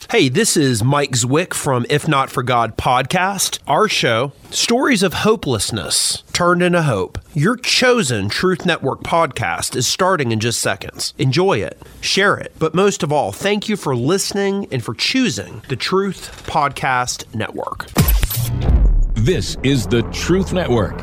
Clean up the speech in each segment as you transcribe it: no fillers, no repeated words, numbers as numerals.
Hey, this is Mike Zwick from If Not For God podcast. Our show, Stories of Hopelessness Turned into Hope. Your chosen Truth Network podcast is starting in just seconds. Enjoy it, share it, but most of all, thank you for listening and for choosing the Truth Podcast Network. This is the Truth Network.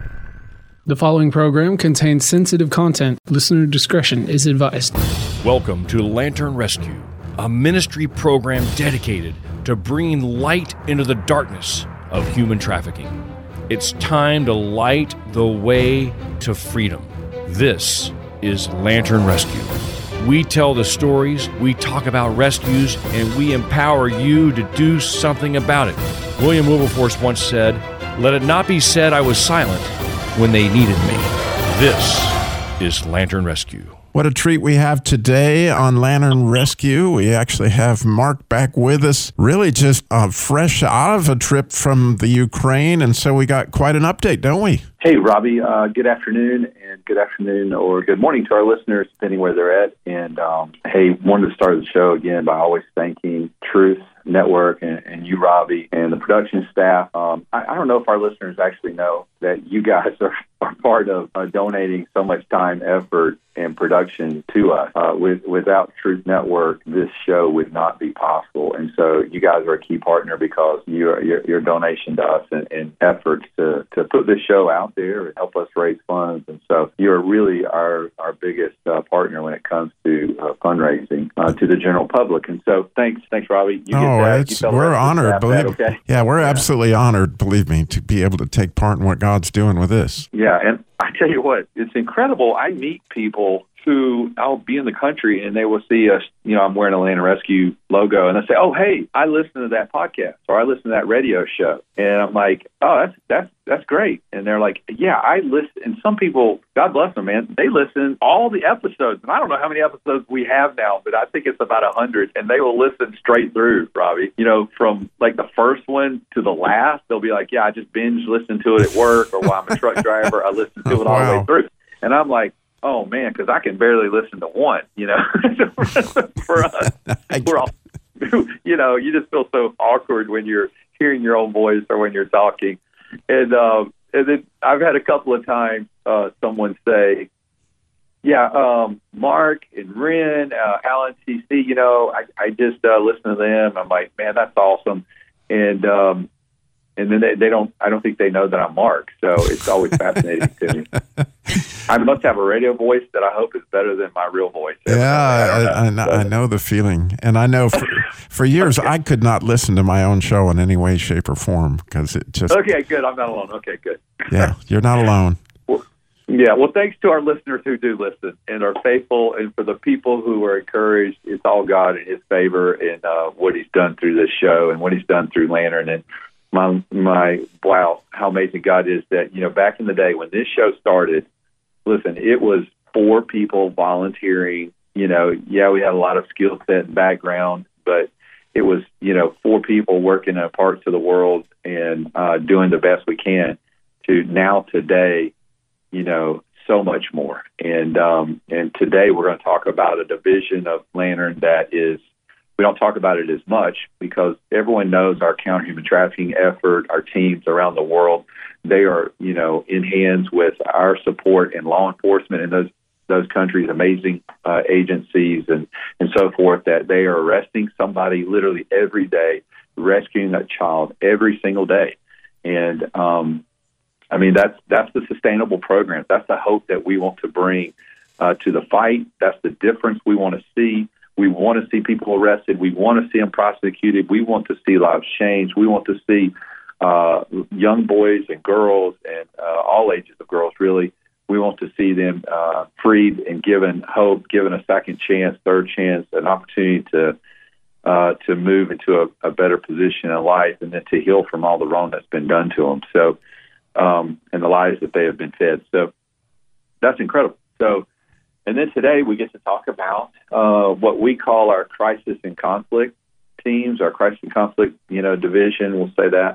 The following program contains sensitive content. Listener discretion is advised. Welcome to Lantern Rescue, a ministry program dedicated to bringing light into the darkness of human trafficking. It's time to light the way to freedom. This is Lantern Rescue. We tell the stories, we talk about rescues, and we empower you to do something about it. William Wilberforce once said, "Let it not be said I was silent when they needed me." This is Lantern Rescue. What a treat we have today on Lantern Rescue. We actually have Mark back with us, really just fresh out of a trip from the Ukraine, and so we got quite an update, don't we? Hey, Robbie. Good afternoon, or good morning to our listeners, depending where they're at. And hey, wanted to start the show again by always thanking Truth Network and you, Robbie, and the production staff. I don't know if our listeners actually know that you guys are part of donating so much time, effort, and production to us. Without Truth Network, this show would not be possible. And so you guys are a key partner because your donation to us and efforts to put this show out there and help us raise funds. And so you're really our biggest partner when it comes to fundraising to the general public. And so thanks, Robbie. We're honored. We're absolutely honored, believe me, to be able to take part in what God's doing with this. Yeah, and I tell you what, it's incredible. I meet people who I'll be in the country and they will see us, I'm wearing a Lantern Rescue logo, and they say, "Oh, hey, I listened to that podcast or I listened to that radio show." And I'm like, "Oh, that's great." And they're like, "Yeah, I listen." And some people, God bless them, man, they listen all the episodes. And I don't know how many episodes we have now, but I think it's about 100. And they will listen straight through, Robbie. From like the first one to the last, they'll be like, "Yeah, I just binge listened to it at work, or while I'm a truck driver, I listened to it all the way through." And I'm like, "Oh man," because I can barely listen to one. For us, we're all, you just feel so awkward when you're hearing your own voice or when you're talking. And then I've had a couple of times someone say, "Yeah, Mark and Ren, Alan TC, I just listen to them." I'm like, "Man, that's awesome." And then I don't think they know that I'm Mark. So it's always fascinating to me. I must have a radio voice that I hope is better than my real voice. Yeah, I know the feeling. And I know for years I could not listen to my own show in any way, shape, or form because it just... Okay, good. I'm not alone. Okay, good. Yeah, you're not alone. Well, thanks to our listeners who do listen and are faithful, and for the people who are encouraged. It's all God and His favor and what He's done through this show and what He's done through Lantern. And my wow, how amazing God is that, back in the day when this show started, listen, it was 4 people volunteering. We had a lot of skill set and background, but it was, 4 people working in parts of the world and doing the best we can to now today, so much more. And today we're going to talk about a division of Lantern that is, we don't talk about it as much because everyone knows our counter-human trafficking effort, our teams around the world. They are, in hands with our support and law enforcement in those countries, amazing agencies and so forth, that they are arresting somebody literally every day, rescuing a child every single day. And, that's the sustainable program. That's the hope that we want to bring to the fight. That's the difference we want to see. We want to see people arrested. We want to see them prosecuted. We want to see lives changed. We want to see young boys and girls and all ages of girls, really. We want to see them freed and given hope, given a second chance, third chance, an opportunity to move into a better position in life and then to heal from all the wrong that's been done to them. So, and the lies that they have been fed. So that's incredible. So, and then today we get to talk about what we call our crisis and conflict teams, our crisis and conflict, division. We'll say that.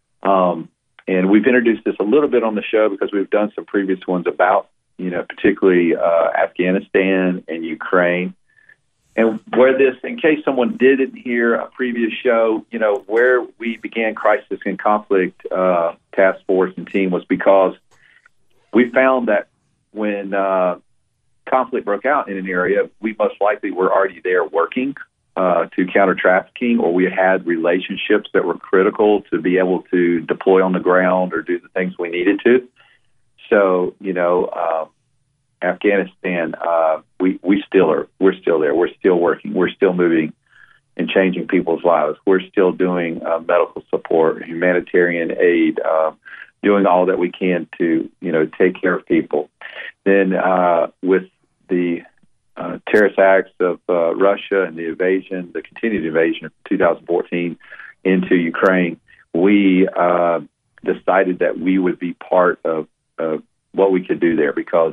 And we've introduced this a little bit on the show because we've done some previous ones about, particularly Afghanistan and Ukraine. And where this, in case someone didn't hear a previous show, where we began Crisis and Conflict Task Force and Team was because we found that when conflict broke out in an area, we most likely were already there working to counter trafficking, or we had relationships that were critical to be able to deploy on the ground or do the things we needed to. So, Afghanistan, we're still there. We're still working. We're still moving and changing people's lives. We're still doing medical support, humanitarian aid, doing all that we can to, take care of people. Then with the terrorist acts of Russia and the continued invasion of 2014 into Ukraine, we decided that we would be part of what we could do there because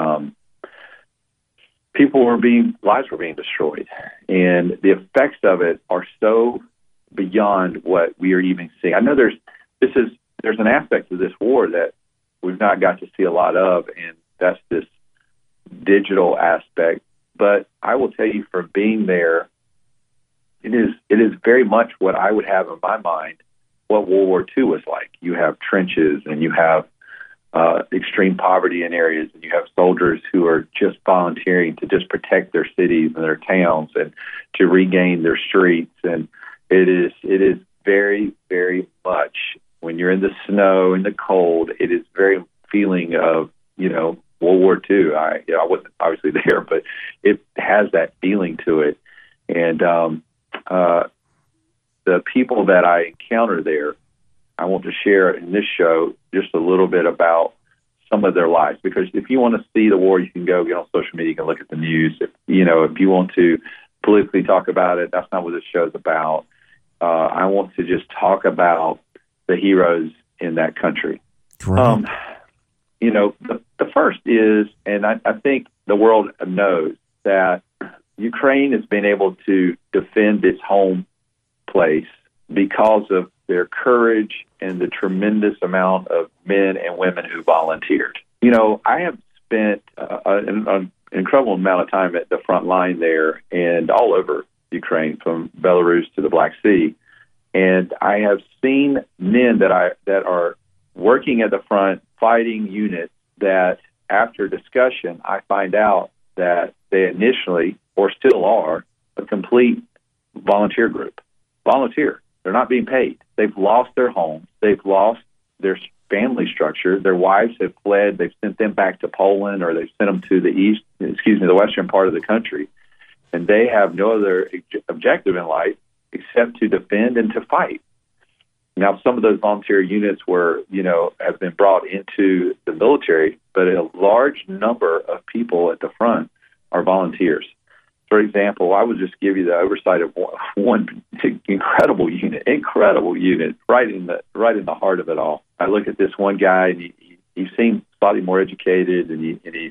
lives were being destroyed, and the effects of it are so beyond what we are even seeing. I know there's an aspect of this war that we've not got to see a lot of, and that's this digital aspect. But I will tell you, from being there, it is very much what I would have in my mind what World War II was like. You have trenches, and you have extreme poverty in areas, and you have soldiers who are just volunteering to just protect their cities and their towns and to regain their streets. And it is very, very much, when you're in the snow, in the cold, it is very feeling of, World War II. I wasn't obviously there, but it has that feeling to it. And the people that I encounter there, I want to share in this show just a little bit about some of their lives, because if you want to see the war, you can go get on social media, you can look at the news. If you want to politically talk about it, that's not what this show is about. I want to just talk about the heroes in that country. Right. The first is, and I think the world knows that Ukraine has been able to defend its home place because of their courage and the tremendous amount of men and women who volunteered. I have spent an incredible amount of time at the front line there and all over Ukraine, from Belarus to the Black Sea. And I have seen men that are working at the front, fighting units that, after discussion, I find out that they initially, or still are, a complete volunteer group. Volunteer. They're not being paid. They've lost their homes. They've lost their family structure. Their wives have fled. They've sent them back to Poland, or they've sent them to the western part of the country. And they have no other objective in life except to defend and to fight. Now, some of those volunteer units have been brought into the military, but a large number of people at the front are volunteers. For example, I would just give you the oversight of one incredible unit, right in the heart of it all. I look at this one guy, and he seems slightly more educated, and he's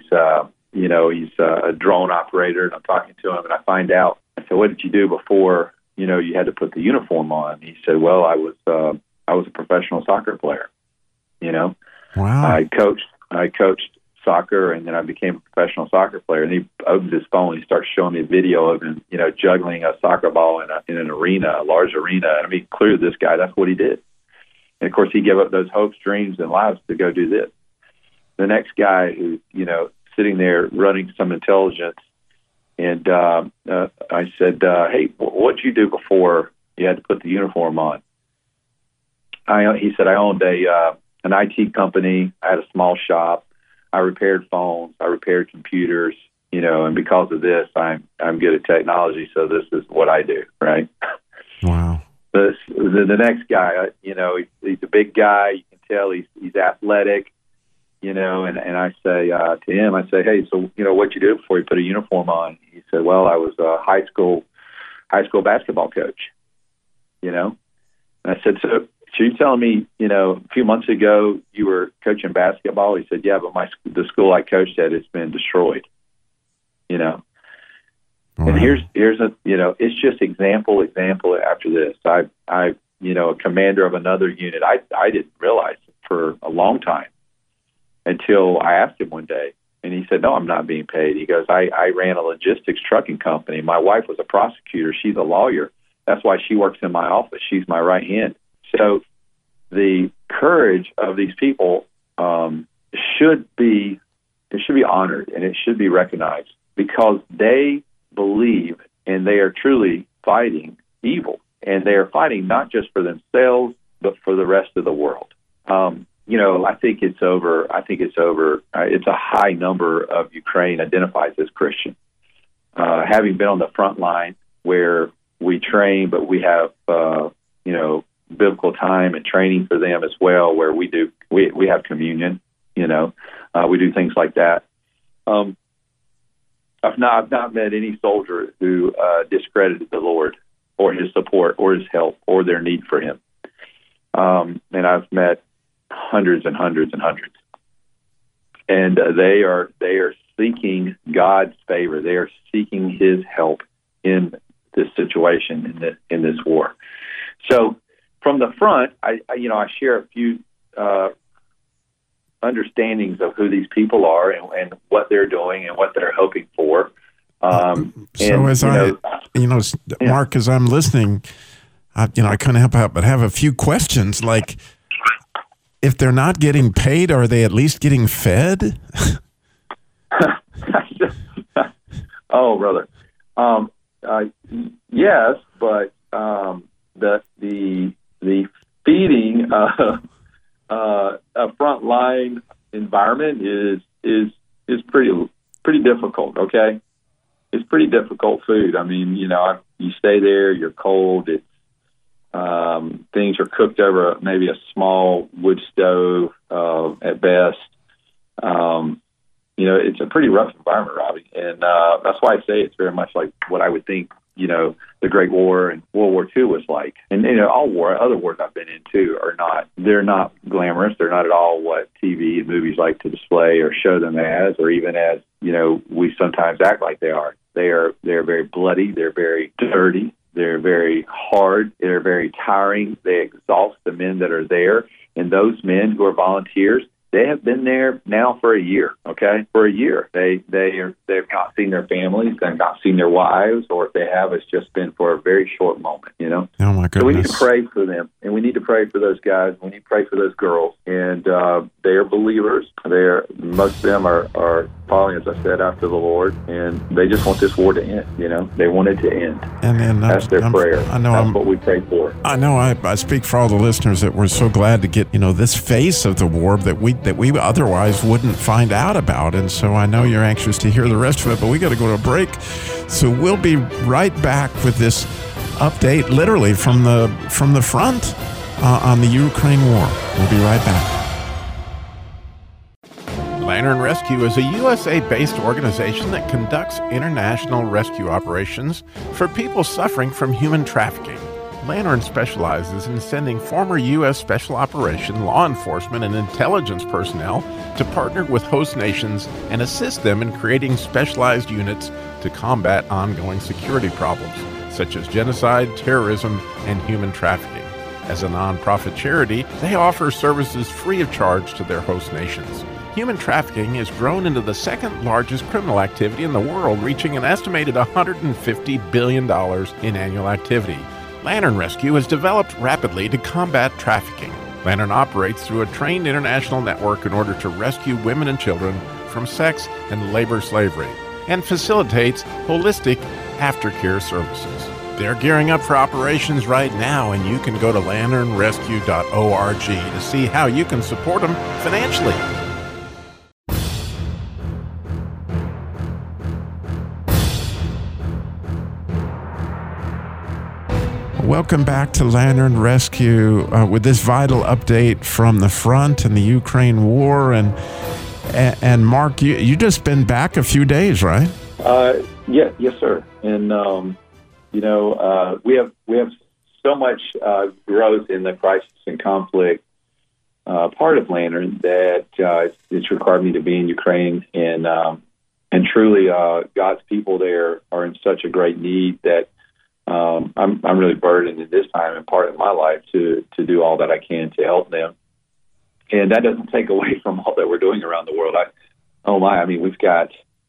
a drone operator. And I'm talking to him, and I find out. I said, "What did you do before you had to put the uniform on?" He said, "Well, I was a professional soccer player. Wow. I coached soccer, and then I became a professional soccer player." And he opens his phone, and he starts showing me a video of him, juggling a soccer ball in an arena, a large arena. And I mean, clearly this guy, that's what he did. And of course, he gave up those hopes, dreams, and lives to go do this. The next guy who's, sitting there running some intelligence, and I said, "Hey, what'd you do before you had to put the uniform on?" He said, "I owned an IT company. I had a small shop. I repaired phones. I repaired computers, and because of this, I'm good at technology, so this is what I do," right? Wow. The next guy, he's a big guy. You can tell he's athletic, and I say to him, I say, "Hey, so, what'd you do before you put a uniform on?" He said, "Well, I was a high school basketball coach," And I said, So you're telling me, a few months ago you were coaching basketball?" He said, "Yeah, but the school I coached at has been destroyed." Wow. And here's it's just example after this. I a commander of another unit. I didn't realize for a long time until I asked him one day, And he said, no, I'm not being paid. He goes, I ran a logistics trucking company. My wife was a prosecutor. She's a lawyer. That's why she works in my office. She's my right hand. So the courage of these people should be honored, and it should be recognized, because they believe and they are truly fighting evil. And they are fighting not just for themselves, but for the rest of the world. I think it's over. It's a high number of Ukraine identifies as Christian. Having been on the front line where we train, but we have, biblical time and training for them as well, where we have communion, we do things like that. I've not met any soldier who discredited the Lord or his support or his help or their need for him. And I've met hundreds and hundreds and hundreds. And they are seeking God's favor. They are seeking his help in this situation, in this war. So from the front, I share a few understandings of who these people are and what they're doing and what they're hoping for. Mark, as I'm listening, I couldn't help out but have a few questions. Like, if they're not getting paid, are they at least getting fed? Oh, brother. Yes, but the feeding a frontline environment is pretty difficult. Okay, it's pretty difficult food. I mean, you stay there, you're cold. It's things are cooked over maybe a small wood stove at best. It's a pretty rough environment, Robbie, and that's why I say it's very much like what I would think, the Great War and World War II was like. And, other wars I've been in too they're not glamorous. They're not at all what TV and movies like to display or show them as, or even as, we sometimes act like they are. They're very bloody. They're very dirty. They're very hard. They're very tiring. They exhaust the men that are there. And those men who are volunteers, they have been there now for a year, okay? For a year. They've not seen their families, they've not seen their wives, or if they have, it's just been for a very short moment, Oh, my goodness. So we need to pray for them, and we need to pray for those guys. We need to pray for those girls, and they are believers. Most of them are following, as I said, after the Lord, and they just want this war to end, They want it to end. And that's their prayer. I know. That's what we pray for. I know. I speak for all the listeners that we're so glad to get, this face of the war that we otherwise wouldn't find out about. And so I know you're anxious to hear the rest of it, but we got to go to a break. So we'll be right back with this update, literally from the front on the Ukraine war. We'll be right back. Lantern Rescue is a USA-based organization that conducts international rescue operations for people suffering from human trafficking. Lantern specializes in sending former U.S. Special Operation, law enforcement, and intelligence personnel to partner with host nations and assist them in creating specialized units to combat ongoing security problems, such as genocide, terrorism, and human trafficking. As a nonprofit charity, they offer services free of charge to their host nations. Human trafficking has grown into the second largest criminal activity in the world, reaching an estimated $150 billion in annual activity. Lantern Rescue has developed rapidly to combat trafficking. Lantern operates through a trained international network in order to rescue women and children from sex and labor slavery, and facilitates holistic aftercare services. They're gearing up for operations right now, and you can go to lanternrescue.org to see how you can support them financially. Welcome back to Lantern Rescue with this vital update from the front and the Ukraine war. And Mark, you just been back a few days, right? Yes, sir. And we have so much growth in the crisis and conflict part of Lantern that it's required me to be in Ukraine, and truly God's people there are in such a great need that I'm really burdened at this time and part of my life to do all that I can to help them. And that doesn't take away from all that we're doing around the world. Oh my! I mean, we've got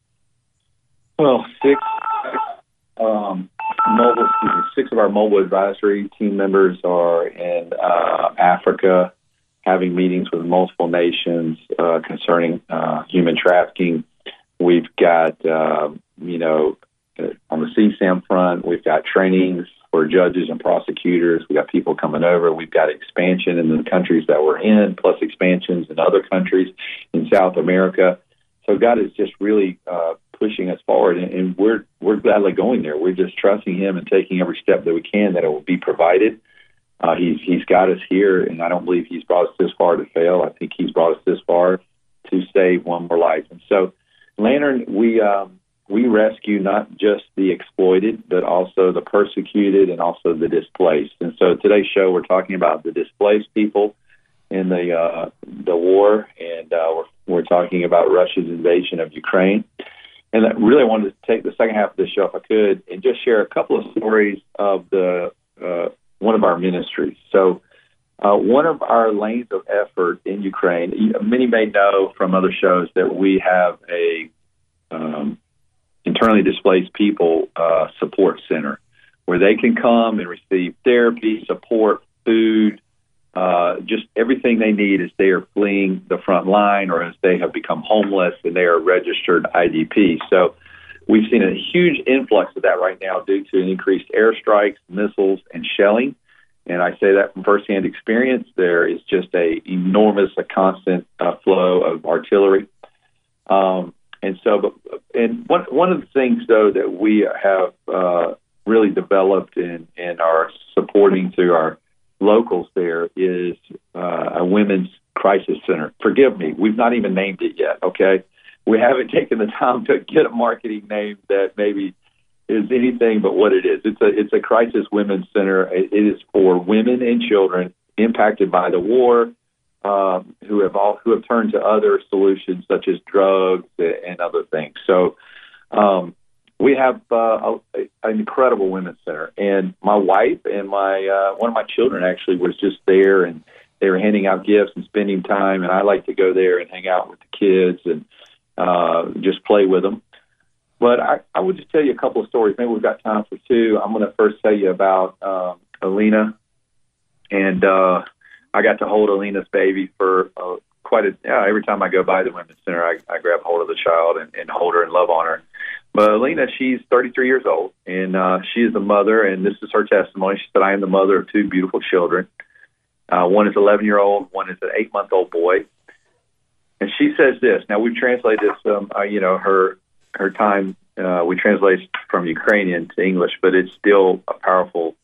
six of our mobile advisory team members are in Africa, having meetings with multiple nations concerning human trafficking. We've got, on the CSAM front, we've got trainings for judges and prosecutors. We've got people coming over. We've got expansion in the countries that we're in, plus expansions in other countries in South America. So God is just really pushing us forward, and we're gladly going there. We're just trusting Him and taking every step that we can that it will be provided. He's got us here, and I don't believe He's brought us this far to fail. I think He's brought us this far to save one more life. And so, Lantern, we rescue not just the exploited, but also the persecuted and also the displaced. And so today's show, we're talking about the displaced people in the war, and we're talking about Russia's invasion of Ukraine. And I really wanted to take the second half of the show, if I could, and just share a couple of stories of one of our ministries. So one of our lanes of effort in Ukraine, many may know from other shows that we have a internally displaced people support center where they can come and receive therapy, support, food, just everything they need as they are fleeing the front line or as they have become homeless and they are registered IDP. So we've seen a huge influx of that right now due to an increased airstrikes, missiles, and shelling. And I say that from firsthand experience. There is just a constant flow of artillery. And one of the things, though, that we have really developed and are supporting through our locals there is a women's crisis center. Forgive me, we've not even named it yet, okay? We haven't taken the time to get a marketing name that maybe is anything but what it is. It's a crisis women's center. It is for women and children impacted by the war, who have turned to other solutions such as drugs and other things. So we have an incredible women's center. And my wife and one of my children actually was just there, and they were handing out gifts and spending time. And I like to go there and hang out with the kids and just play with them. But I would just tell you a couple of stories. Maybe we've got time for two. I'm going to first tell you about Alina. And I got to hold Alina's baby for every time I go by the Women's Center, I grab hold of the child and hold her and love on her. But Alina, she's 33 years old, and she is the mother, and this is her testimony. She said, I am the mother of two beautiful children. One is an 11-year-old, one is an 8-month-old boy. And she says this. Now, we've translated this, her time, we translate from Ukrainian to English, but it's still powerful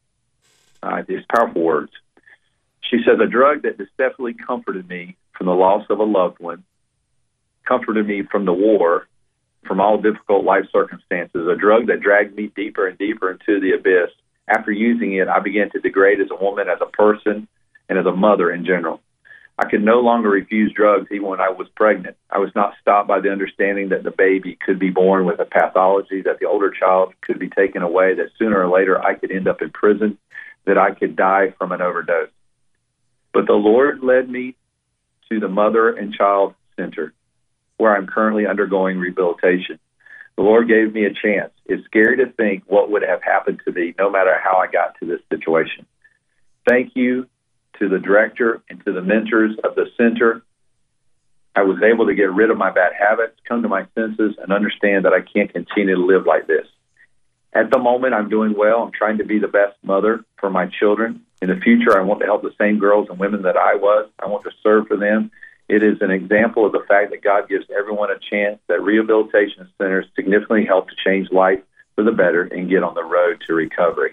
words. She says, a drug that deceptively comforted me from the loss of a loved one, comforted me from the war, from all difficult life circumstances, a drug that dragged me deeper and deeper into the abyss. After using it, I began to degrade as a woman, as a person, and as a mother in general. I could no longer refuse drugs even when I was pregnant. I was not stopped by the understanding that the baby could be born with a pathology, that the older child could be taken away, that sooner or later I could end up in prison, that I could die from an overdose. But the Lord led me to the Mother and Child Center, where I'm currently undergoing rehabilitation. The Lord gave me a chance. It's scary to think what would have happened to me no matter how I got to this situation. Thank you to the director and to the mentors of the center. I was able to get rid of my bad habits, come to my senses, and understand that I can't continue to live like this. At the moment, I'm doing well. I'm trying to be the best mother for my children. In the future, I want to help the same girls and women that I was. I want to serve for them. It is an example of the fact that God gives everyone a chance, that rehabilitation centers significantly help to change life for the better and get on the road to recovery.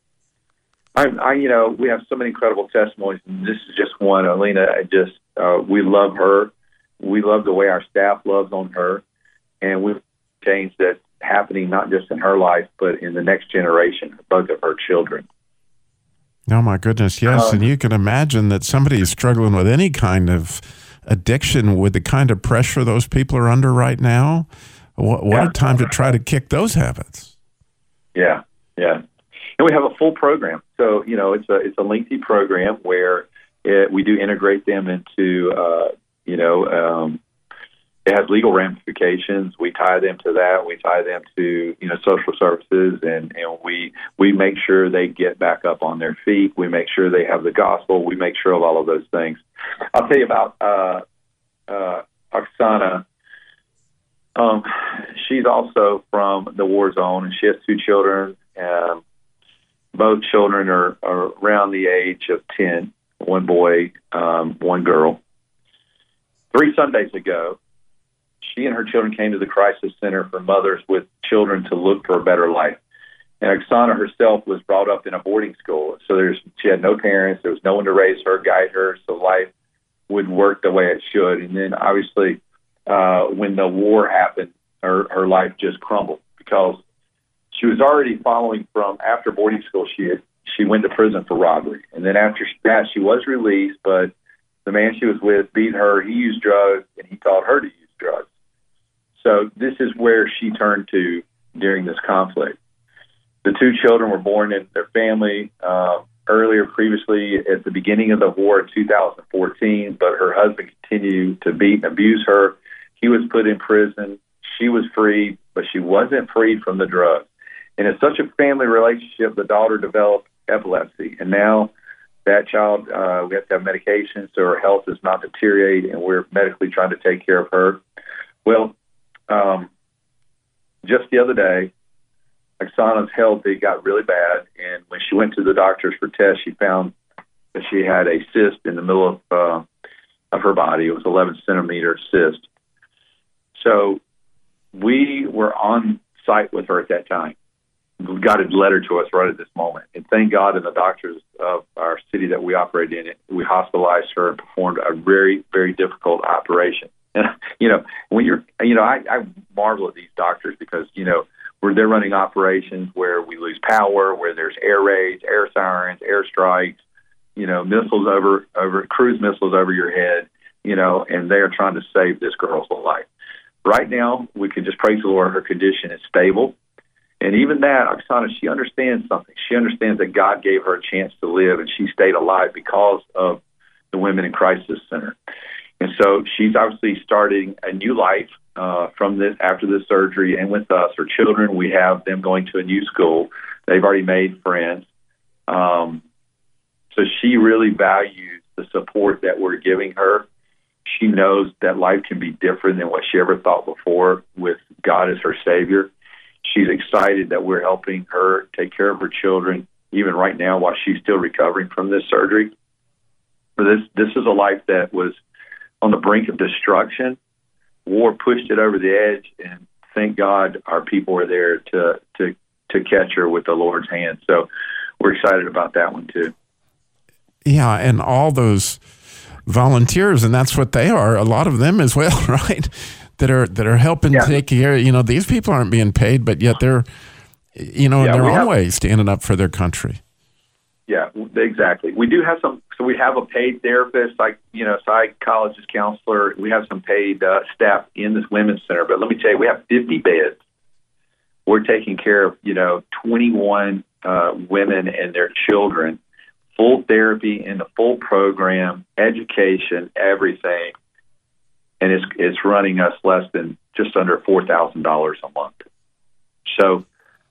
We have so many incredible testimonies, and this is just one. Alina, we love her. We love the way our staff loves on her, and we've changed that's happening not just in her life, but in the next generation, both of her children. Oh, my goodness, yes. And you can imagine that somebody is struggling with any kind of addiction with the kind of pressure those people are under right now. What a time to try to kick those habits. Yeah. And we have a full program. So, it's a lengthy program where we do integrate them into, it has legal ramifications. We tie them to that. We tie them to, social services, and we make sure they get back up on their feet. We make sure they have the gospel. We make sure of all of those things. I'll tell you about Oksana. She's also from the war zone, and she has 2 children. Both children are around the age of 10, one boy, one girl. 3 Sundays ago, she and her children came to the Crisis Center for mothers with children to look for a better life. And Oksana herself was brought up in a boarding school. So she had no parents. There was no one to raise her, guide her, so life wouldn't work the way it should. And then, obviously, when the war happened, her life just crumbled because she was already following from after boarding school. She went to prison for robbery. And then after that, she was released, but the man she was with beat her. He used drugs, and he taught her to use drugs. So this is where she turned to during this conflict. The 2 children were born in their family earlier, previously at the beginning of the war in 2014, but her husband continued to beat and abuse her. He was put in prison. She was freed, but she wasn't freed from the drugs. And it's such a family relationship, the daughter developed epilepsy. And now that child, we have to have medication so her health does not deteriorate, and we're medically trying to take care of her. Well, just the other day, Oksana's health got really bad, and when she went to the doctors for tests, she found that she had a cyst in the middle of her body. It was 11-centimeter cyst. So we were on site with her at that time. God had led her to us right at this moment. And thank God, and the doctors of our city that we operate in, we hospitalized her and performed a very, very difficult operation. And, when I marvel at these doctors because, where they're running operations where we lose power, where there's air raids, air sirens, air strikes, missiles cruise missiles over your head, and they're trying to save this girl's life. Right now, we can just praise the Lord. Her condition is stable. And even that, Oksana, she understands something. She understands that God gave her a chance to live, and she stayed alive because of the Women in Crisis Center. And so she's obviously starting a new life from this after this surgery, and with us, her children, we have them going to a new school. They've already made friends. So she really values the support that we're giving her. She knows that life can be different than what she ever thought before with God as her Savior. She's excited that we're helping her take care of her children, even right now while she's still recovering from this surgery. But this is a life that was on the brink of destruction. War pushed it over the edge, and thank God our people were there to catch her with the Lord's hand. So we're excited about that one too. Yeah, and all those volunteers, and that's what they are, a lot of them as well, right? That are helping take care. These people aren't being paid, but yet they're, in their own way, standing up for their country. Yeah, exactly. We do have some. So we have a paid therapist, like psychologist, counselor. We have some paid staff in this women's center. But let me tell you, we have 50 beds. We're taking care of 21 women and their children. Full therapy in the full program, education, everything. And it's running us less than just under $4,000 a month. So,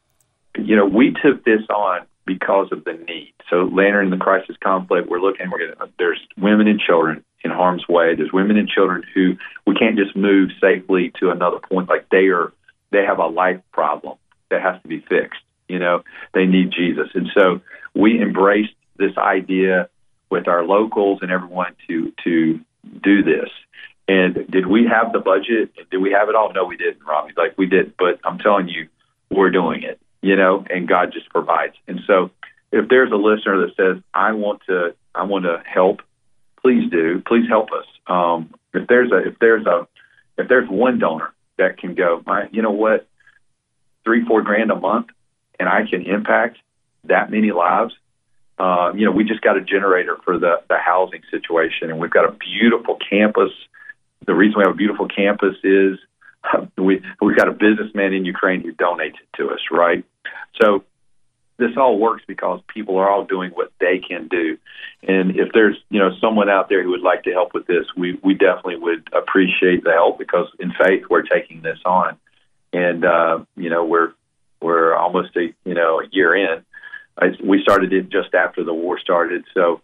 we took this on because of the need. So, Lantern in the Crisis Conflict, there's women and children in harm's way. There's women and children who we can't just move safely to another point. Like they have a life problem that has to be fixed. They need Jesus, and so we embraced this idea with our locals and everyone to do this. And did we have the budget? Did we have it all? No, we didn't, Robbie. We did. But I'm telling you, we're doing it, and God just provides. And so if there's a listener that says, I want to help, please do. Please help us. If there's one donor that can go, $3-4 grand a month, and I can impact that many lives. We just got a generator for the housing situation, and we've got a beautiful campus. The reason we have a beautiful campus is we've got a businessman in Ukraine who donates it to us, right? So this all works because people are all doing what they can do. And if there's, someone out there who would like to help with this, we definitely would appreciate the help, because in faith, we're taking this on. And, we're almost a year in. We started it just after the war started. So,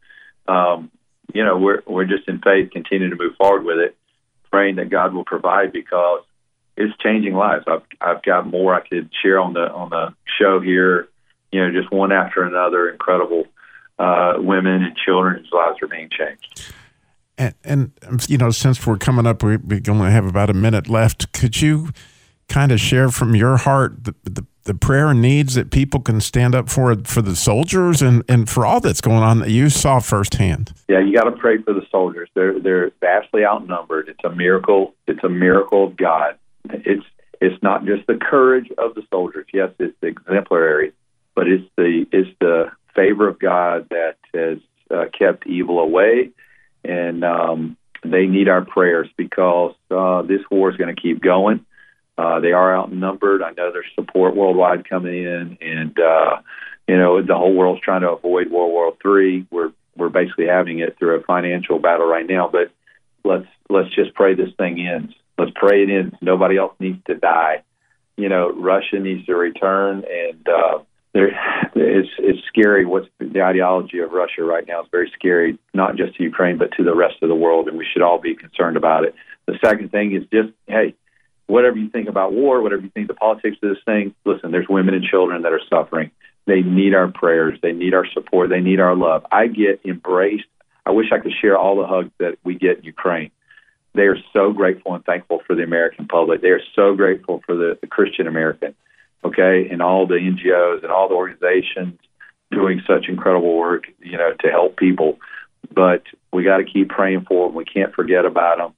we're just in faith, continuing to move forward with it, praying that God will provide, because it's changing lives. I've got more I could share on the show here. Just one after another, incredible women and children whose lives are being changed. And since we're coming up, we only have about a minute left. Could you kind of share from your heart the prayer needs that people can stand up for the soldiers and for all that's going on that you saw firsthand? Yeah, you got to pray for the soldiers. They're vastly outnumbered. It's a miracle. It's a miracle of God. It's not just the courage of the soldiers. Yes, it's exemplary, but it's the favor of God that has kept evil away, and they need our prayers, because this war is going to keep going. They are outnumbered. I know there's support worldwide coming in, and the whole world's trying to avoid World War III. We're basically having it through a financial battle right now. But let's just pray this thing ends. Let's pray it ends. Nobody else needs to die. Russia needs to return, and it's scary. What's the ideology of Russia right now is very scary, not just to Ukraine, but to the rest of the world, and we should all be concerned about it. The second thing is just, hey, whatever you think about war, whatever you think the politics of this thing, listen, there's women and children that are suffering. They need our prayers. They need our support. They need our love. I get embraced. I wish I could share all the hugs that we get in Ukraine. They are so grateful and thankful for the American public. They are so grateful for the Christian American, okay, and all the NGOs and all the organizations doing such incredible work, to help people. But we got to keep praying for them. We can't forget about them.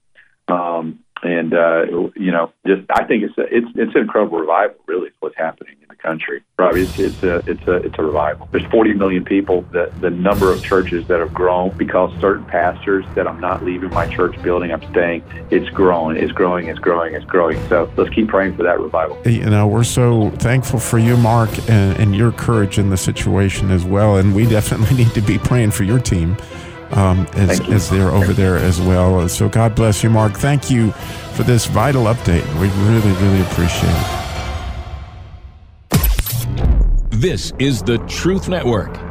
I think it's an incredible revival. Really, is what's happening in the country. Robbie, it's a revival. There's 40 million people. The number of churches that have grown because certain pastors said, "I'm not leaving my church building. I'm staying." It's growing. It's growing. It's growing. It's growing. So let's keep praying for that revival. We're so thankful for you, Mark, and your courage in the situation as well. And we definitely need to be praying for your team. As they're over there as well. So God bless you, Mark. Thank you for this vital update. We really, really appreciate it. This is the Truth Network.